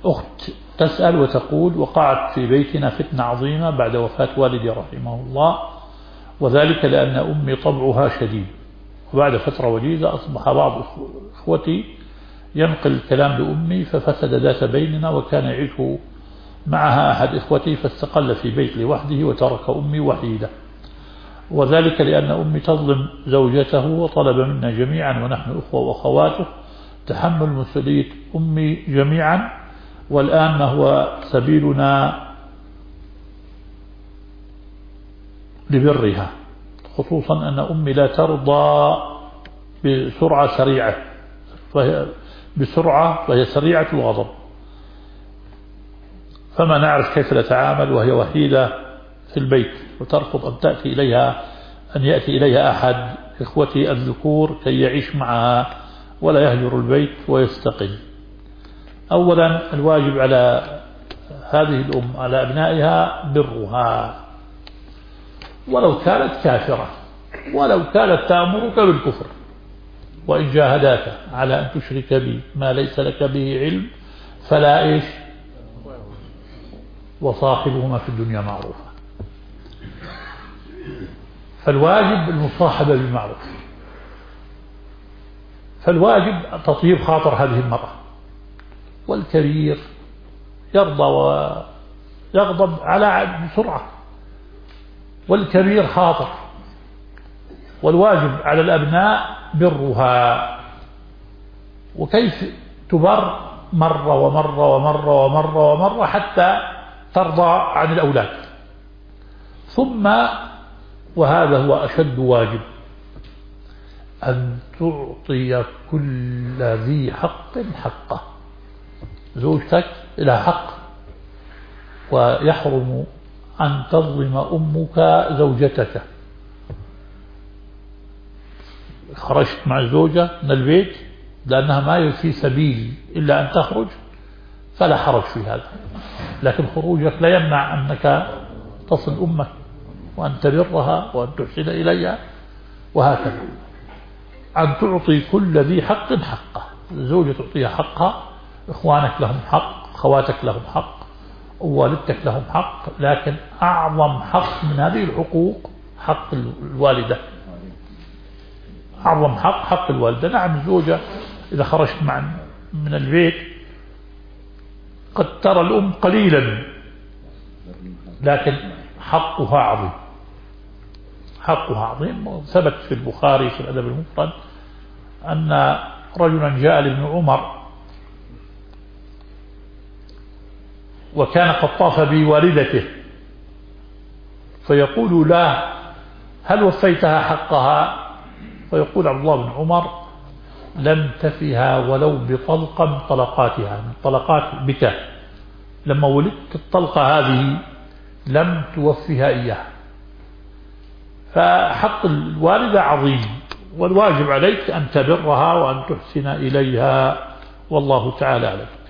أخت تسأل وتقول: وقعت في بيتنا فتنة عظيمة بعد وفاة والدي رحمه الله، وذلك لأن أمي طبعها شديد، وبعد فترة وجيزة أصبح بعض إخوتي ينقل الكلام لأمي ففسد ذات بيننا، وكان يعيش معها أحد إخوتي فاستقل في بيت لوحده وترك أمي وحيدة، وذلك لأن أمي تظلم زوجته، وطلب منا جميعا ونحن أخوة وأخواته تحمل مسؤولية أمي جميعا، والآن ما هو سبيلنا لبرها، خصوصا أن أمي لا ترضى بسرعة سريعة، وهي سريعة الغضب، فما نعرف كيف نتعامل وهي وحيدة في البيت، وترفض أن يأتي إليها أحد إخوتي الذكور كي يعيش معها ولا يهجر البيت ويستقل. أولا الواجب على هذه الأم على أبنائها برها، ولو كانت كافرة، ولو كانت تأمرك بالكفر، وإن جاهداك على أن تشرك بي ما ليس لك به علم فلا وصاحبهما في الدنيا معروفا. فالواجب المصاحبة بالمعروف، فالواجب تطيب خاطر هذه المرأة، والكبير يرضى ويغضب بسرعة، والكبير خاطر، والواجب على الأبناء برها. وكيف تبر مرة ومرة ومرة ومرة ومرة حتى ترضى عن الأولاد، ثم وهذا هو أشد واجب، أن تعطي كل ذي حق حقه. زوجتك لها حق، ويحرم أن تظلم أمك زوجتك. خرجت مع الزوجة من البيت لأنها ما في سبيل إلا أن تخرج فلا حرج في هذا، لكن خروجك لا يمنع أنك تصل أمك وأن تبرها وأن تحسن إليها، وهكذا. أن تعطي كل ذي حق حقه، الزوجة تعطيها حقها، إخوانك لهم حق، خواتك لهم حق، ووالدتك لهم حق، لكن أعظم حق من هذه الحقوق حق الوالدة، أعظم حق الوالدة. نعم الزوجة إذا خرجت من البيت قد ترى الأم قليلا، لكن حقها عظيم، حقها عظيم. ثبت في البخاري في الأدب المفرد أن رجلا جاء لابن عمر وكان قد طاف بوالدته، فيقول لا: هل وفيتها حقها؟ فيقول عبد الله بن عمر: لم تفها ولو بطلقة من طلقاتها، من طلقات بك، لما ولدت الطلقة هذه لم توفها إياها. فحق الوالدة عظيم، والواجب عليك أن تبرها وأن تحسن إليها، والله تعالى أعلم.